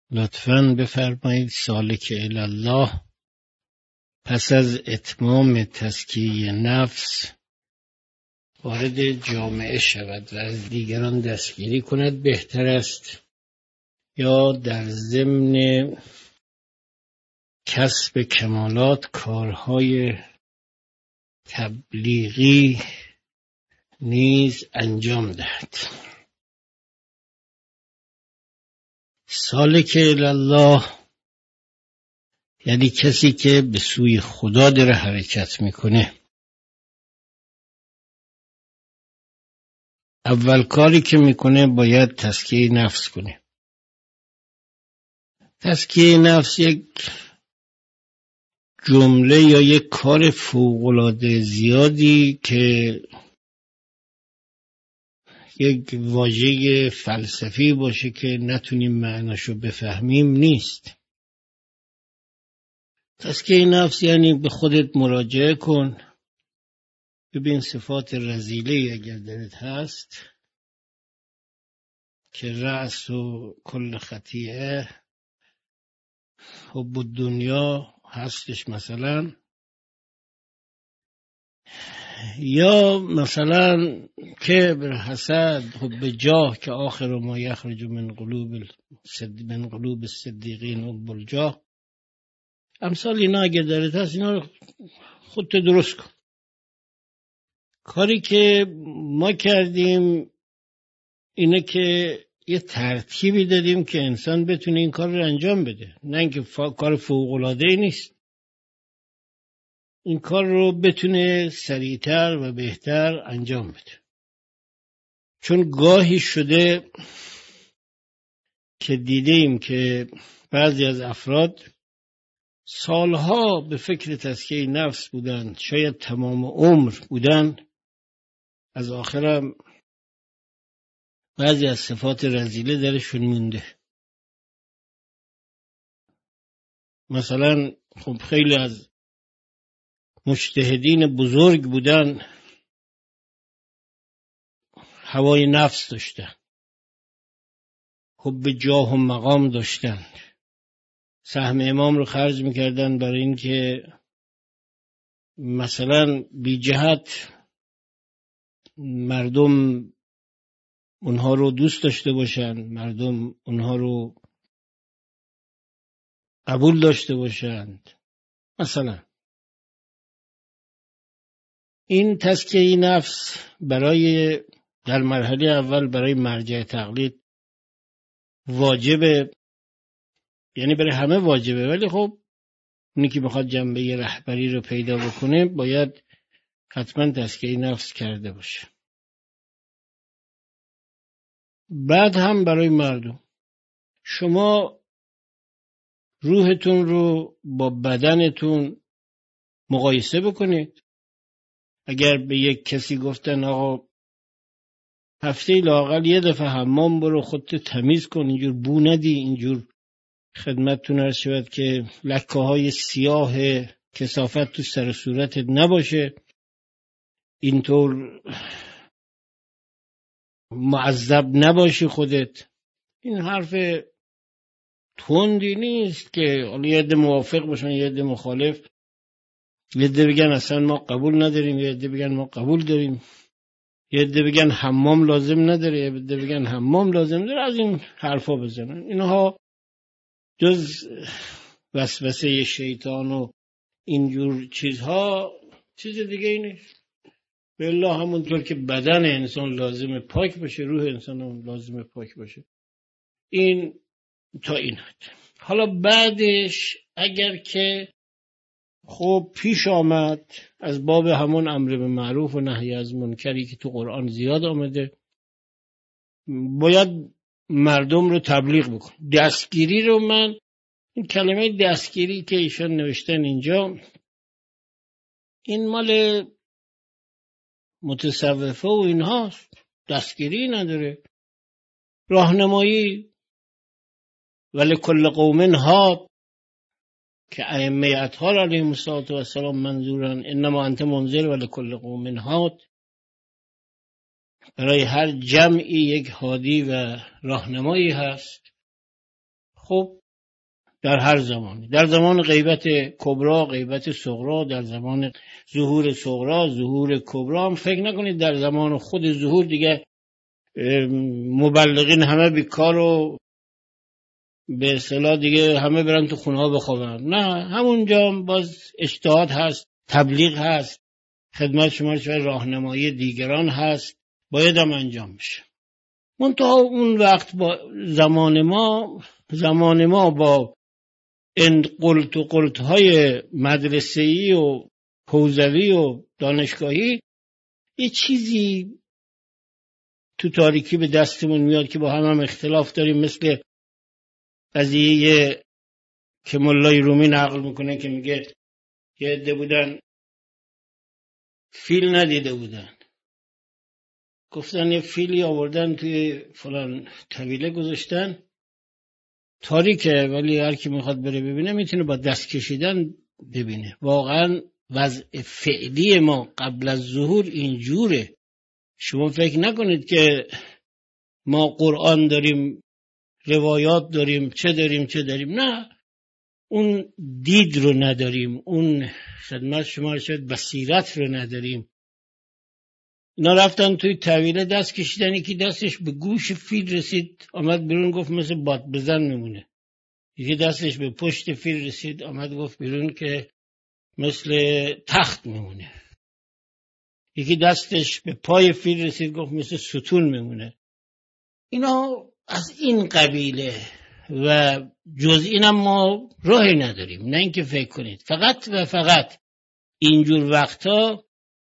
لطفاً بفرمایید سالک الله پس از اتمام تزکیه نفس وارد جامعه شود و از دیگران دستگیری کند بهتر است، یا در ضمن کسب کمالات کارهای تبلیغی نیز انجام دهد. سالک الله یعنی کسی که به سوی خدا داره حرکت میکنه. اول کاری که میکنه باید تزکیه نفس کنه. تزکیه نفس یک جمله یا یک کار فوق‌العاده زیادی که یک واژه فلسفی باشه که نتونیم معناشو بفهمیم نیست. تزکیه نفس یعنی به خودت مراجعه کن، ببین صفات رذیله اگر درت هست که رأس و کل خطیئه حب الدنیا هستش مثلا، یا مثلا کبر، حسد، حب جاه که آخر ما یخرج من قلوب الصدیقین حب الجاه. امثال اینا اگه درت هست اینا رو خودت درست کن. کاری که ما کردیم اینه که یه ترتیبی دادیم که انسان بتونه این کار رو انجام بده، نه اینکه کار فوق‌العاده‌ای نیست. این کار رو بتونه سریعتر و بهتر انجام بده. چون گاهی شده که دیدیم که بعضی از افراد سالها به فکر تزکیه نفس بودن، شاید تمام عمر بودن، از آخرم بعضی از صفات رذیله درشون مونده. مثلا خب خیلی از مجتهدین بزرگ بودن، هوای نفس داشتن، حب جاه و مقام داشتن، سهم امام رو خرج میکردن برای این که مثلا بی جهت مردم اونها رو دوست داشته باشن، مردم اونها رو قبول داشته باشند. مثلا این تزکیه نفس برای در مرحله اول برای مرجع تقلید واجبه، یعنی برای همه واجبه، ولی خب اونی که بخواد جنبه رهبری رو پیدا بکنه باید حتما تزکیه نفس کرده باشه. بعد هم برای مردم، شما روحتون رو با بدنتون مقایسه بکنید. اگر به یک کسی گفتن آقا هفته لااقل یه دفعه حمام برو، خودت تمیز کن، اینجور بو ندی، اینجور خدمتتون عرض شود که لکه های سیاه کثافت تو سر صورتت نباشه، اینطور معذب نباشی خودت، این حرف تندی نیست که حالا یه عده موافق باشن یه عده مخالف، یه عده بگن اصلا ما قبول نداریم، یه عده بگن ما قبول داریم، یه عده بگن حمام لازم نداره، یه عده بگن حمام لازم داره. از این حرفا بزنن. اینها جز وسوسه شیطان و اینجور چیزها چیز دیگه ای نیست. بالله همونطور که بدن انسان لازم پاک باشه، روح انسان هم لازم پاک باشه. این تا این حد. حالا بعدش اگر که خب پیش آمد از باب همون امر به معروف و نهی از منکری که تو قرآن زیاد آمده، باید مردم رو تبلیغ بکن. دستگیری رو من این کلمه دستگیری که ایشان نوشتن اینجا، این مال متصوفه و اینهاست، دستگیری نداره. راهنمایی ولی کل قوم هاد که ائمه اطهار علیهم السلام منظورن، انما انت منذر ولی کل قوم هاد، برای هر جمعی یک هادی و راهنمایی هست. خب در هر زمانی، در زمان غیبت کبرا، غیبت صغرا، در زمان ظهور صغرا، ظهور کبرا، هم فکر نکنید در زمان خود ظهور دیگه مبلغین همه بیکار و به اصطلاح دیگه همه برن تو خونه ها بخوابن. نه، همونجا باز اجتهاد هست، تبلیغ هست، خدمت شما راهنمایی دیگران هست، باید هم انجام بشه. منتها اون وقت با زمان ما با این قلت های مدرسه‌ای و حوزوی و دانشگاهی یه چیزی تو تاریکی به دستمون میاد که با هم اختلاف داریم، مثل قضیه که ملای رومی نقل میکنه که میگه یه عده بودن فیل ندیده بودن، گفتن یه فیلی آوردن توی فلان طویله گذاشتن، تاریکه ولی هر کی میخواد بره ببینه میتونه با دست کشیدن ببینه. واقعا وضع فعلی ما قبل از ظهور اینجوره. شما فکر نکنید که ما قرآن داریم، روایات داریم، چه داریم. نه، اون دید رو نداریم، اون خدمت شما شاید بصیرت رو نداریم. اینا رفتن توی طویله دست کشیدن، یکی دستش به گوش فیل رسید آمد بیرون گفت مثل باد بزن میمونه، یکی دستش به پشت فیل رسید آمد گفت بیرون که مثل تخت میمونه، یکی دستش به پای فیل رسید گفت مثل ستون میمونه. اینا از این قبیله و جز اینم ما راهی نداریم. نه اینکه فکر کنید فقط و فقط اینجور وقتا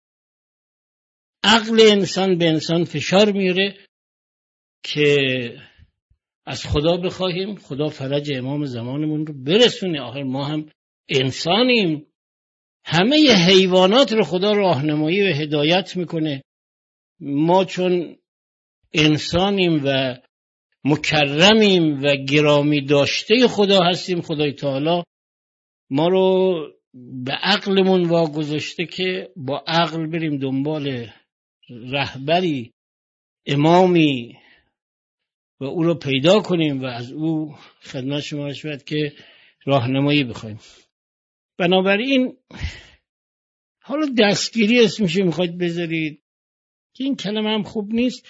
عقل انسان به انسان فشار میاره که از خدا بخواهیم خدا فرج امام زمانمون رو برسونه. آخر ما هم انسانیم، همه ی حیوانات رو خدا راهنمایی و هدایت میکنه. ما چون انسانیم و مکرمیم و گرامی داشته خدا هستیم، خدای تعالی ما رو به عقلمون واگذاشته که با عقل بریم دنبال رهبری، امامی و او رو پیدا کنیم و از او خدمت شما شود که راهنمایی بخوایم. بنابراین حالا دستگیری اسمش میخواید بذارید که این کلمه هم خوب نیست،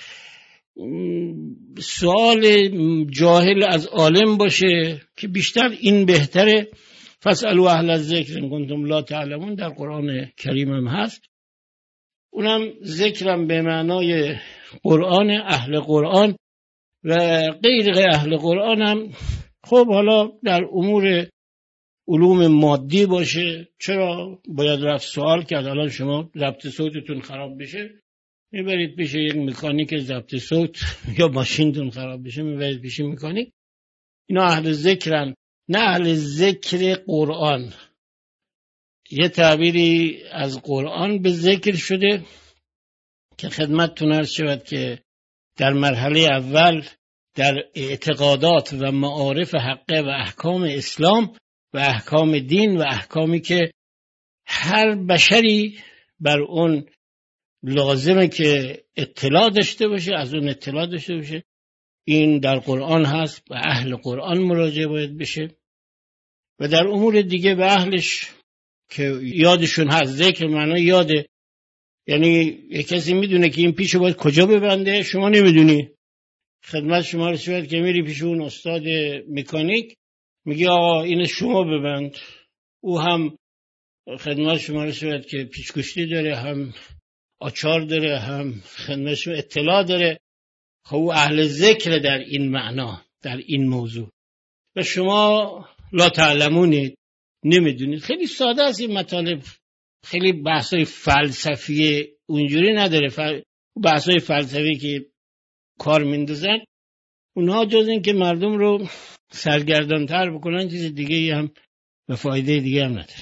سوال جاهل از عالم باشه که بیشتر این بهتره. فاسألوا اهل الذکر ان کنتم لا تعلمون در قرآن کریم هم هست، اونم ذکرم به معنای قرآن، اهل قرآن و غیر اهل قرآن هم. خب حالا در امور علوم مادی باشه، چرا باید رفت سوال کرد؟ الان شما ضبط صوتتون خراب بشه میبرید پیش یک مکانیک ضبط صوت، یا ماشینتون خراب بشه میبرید پیش مکانیک. اینا اهل ذکرن، نه اهل ذکر قرآن. یه تعبیری از قرآن به ذکر شده که خدمتتون عرض شود که در مرحله اول در اعتقادات و معارف حقه و احکام اسلام و احکام دین و احکامی که هر بشری بر اون لازمه که اطلاع داشته باشه، از اون اطلاع داشته باشه، این در قرآن هست و اهل قرآن مراجعه باید بشه. و در امور دیگه به اهلش که یادشون هست. ذکر معنی یاده، یعنی یک کسی میدونه که این پیشو باید کجا ببنده، شما نمیدونی، خدمت شما رسید که میری پیش اون استاد مکانیک میگی آقا این شما ببند، او هم خدمت شما رسید که پیچ‌گوشتی داره، هم آچار داره، هم خدمت شما اطلاع داره. خب او اهل ذکر در این معنا، در این موضوع، و شما لا تعلمونید، نمیدونید. خیلی ساده است این مطالب، خیلی بحثای فلسفی اونجوری نداره. بحثای فلسفی که کار میندازن اونها جز این که مردم رو سرگردانتر بکنن چیز دیگه هم و فایده دیگه هم نداره.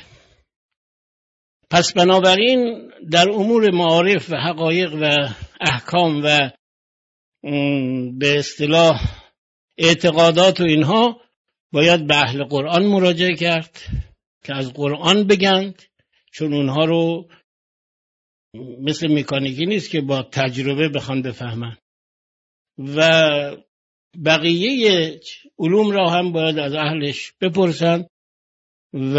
پس بنابراین در امور معارف و حقایق و احکام و به اصطلاح اعتقادات و اینها باید به اهل قرآن مراجعه کرد که از قرآن بگند، چون اونها رو مثل مکانیکی نیست که با تجربه بخوان بفهمن. و بقیه علوم را هم باید از اهلش بپرسن و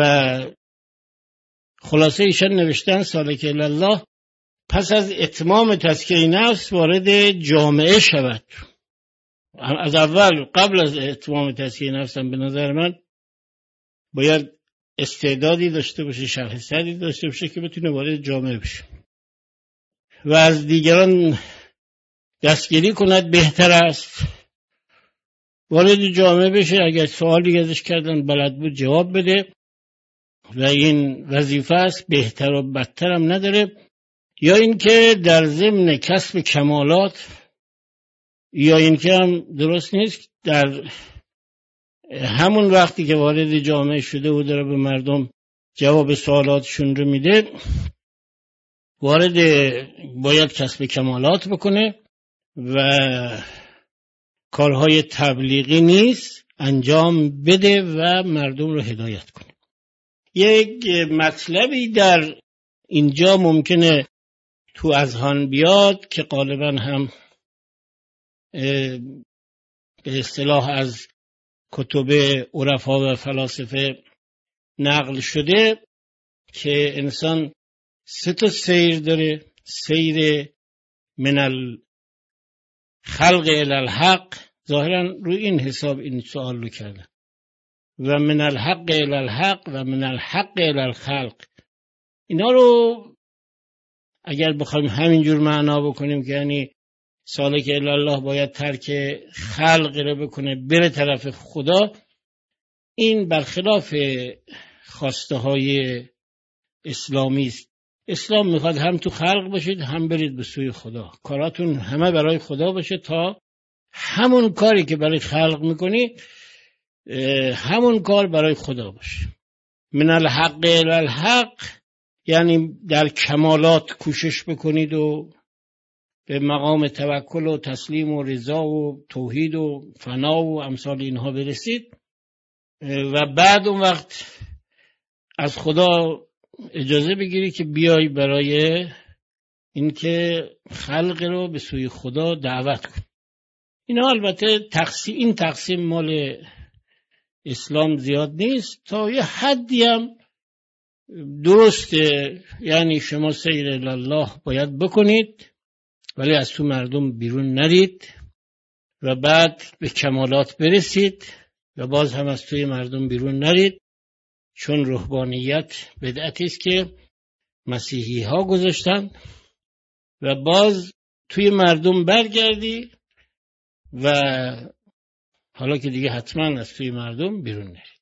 خلاصه ایشان نوشتن سالک الله پس از اتمام تزکیه نفس وارد جامعه شود. از اول قبل از اتمام تزکیه نفس هم به نظر من باید استعدادی داشته باشه، شخصیتی داشته باشه که بتونه وارد جامعه بشه و از دیگران دستگیری کند. بهتر است وارد جامعه بشه، اگر سوالی ازش کردن بلد بود جواب بده و این وظیفه است، بهتر و بدتر هم نداره. یا اینکه در ضمن کسب کمالات، یا اینکه هم درست نیست، در همون وقتی که وارد جامعه شده و داره به مردم جواب سوالاتشون رو میده باید کسب کمالات بکنه و کارهای تبلیغی نیست انجام بده و مردم رو هدایت کنه. یک مطلبی در اینجا ممکنه تو اذهان بیاد که غالبا هم به اصطلاح از کتب عرفا و فلاسفه نقل شده که انسان 3 سیر داره: سیر من الخلق الی الحق، ظاهرا روی این حساب این سوال رو کردن، و من الحق الی الحق و من الحق الی الخلق. اینا رو اگر بخوایم همینجور معنا بکنیم که یعنی سالک الی الله باید ترک خلق رو بکنه بره طرف خدا، این برخلاف خواسته های اسلامی است. اسلام میخواد هم تو خلق باشید هم برید به سوی خدا، کاراتون همه برای خدا باشه تا همون کاری که برای خلق میکنی همون کار برای خدا باشه. من الحق الی الحق یعنی در کمالات کوشش بکنید و به مقام توکل و تسلیم و رضا و توحید و فنا و امثال اینها برسید و بعد اون وقت از خدا اجازه بگیری که بیای برای اینکه خلق رو به سوی خدا دعوت کن. اینا البته این تقسیم مال اسلام زیاد نیست، تا یه حدی هم درسته، یعنی شما سیر الله باید بکنید ولی از تو مردم بیرون نرید و بعد به کمالات برسید و باز هم از توی مردم بیرون نرید، چون رهبانیت بدعتی است که مسیحی ها گذاشتن و باز توی مردم برگردی و حالا که دیگه حتما از توی مردم بیرون نری.